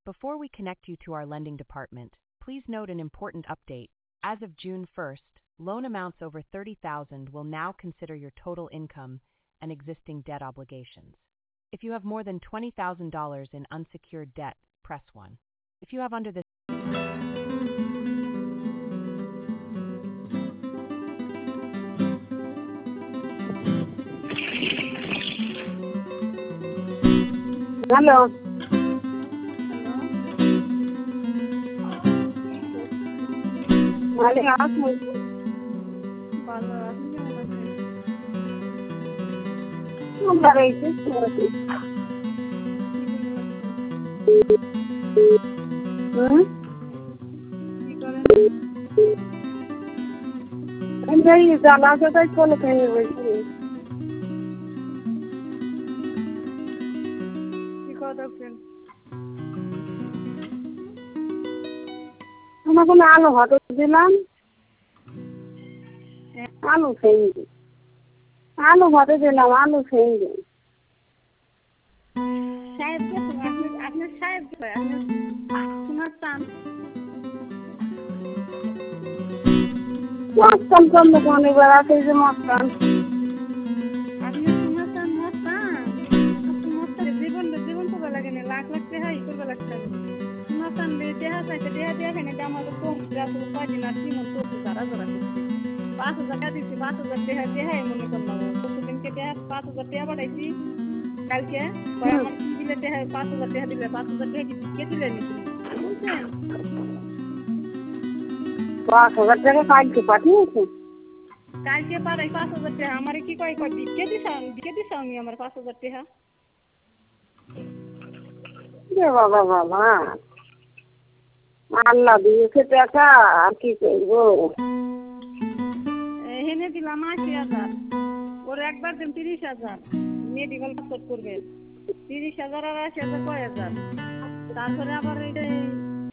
Before we connect you to our lending department, please note an important update. As of June 1st, loan amounts over $30,000 will now consider your total income and existing debt obligations. If you have more than $20,000 in unsecured debt, press 1. If you have under this Hello. Vale, asma. Number 8 is नहीं जाना तो कल कहीं वैसे আমাকে আলু ভাত দিলাম আলু খেয়ে আলু ভাত দিলাম আলু খেয়ে সাহেব আপনি সাহেব আপনি শুনতাম মস্তান কোন দোকানে বেড়াতে যে মস্তান আপনি শুনতাম মস্তান জীবন তো লাগে না লাখ লাখ টাকা ই করবে লাগছে শুনতাম দেহা চাইতে দেহা ফেনে দাম তো কম রাখো কয়দিন আর তিন তো যারা যারা 5,000 টাকা দিচ্ছি 5,000 দেহা মনে করলাম প্রতিদিনকে দেহা 5,000 টাকা পাঠাইছি কালকে আমার দিলে দেহা 5,000 টাকা দিলে 5,000 টাকা কি কে দিলে বুঝছেন 5,000 টাকা কালকে পাঠিয়েছে কালকে পাঠাই 5,000 টাকা আমার কি কয় দিকে দিছ আমি আমার 5,000 টাকা রে বাবা বাবা আল্লাহ দিয়েছে টাকা আর কি করবো এনে দিলাম 80,000 ওর একবার দেন 30,000 মেডিকেল খরচ করবে 30,000 আর 80,000 কয় হাজার তারপরে আবার